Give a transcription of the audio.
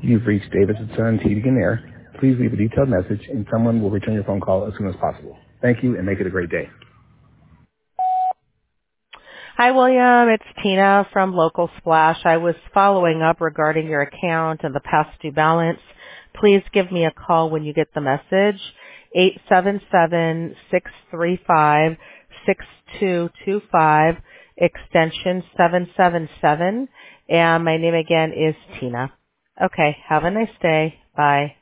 You've reached Davis & Son, Tedigan Air. Please leave a detailed message and someone will return your phone call as soon as possible. Thank you and make it a great day. Hi, William. It's Tina from Local Splash. I was following up regarding your account and the past due balance. Please give me a call when you get the message, 877-635-6225, extension 777. And my name again is Tina. Okay, have a nice day. Bye.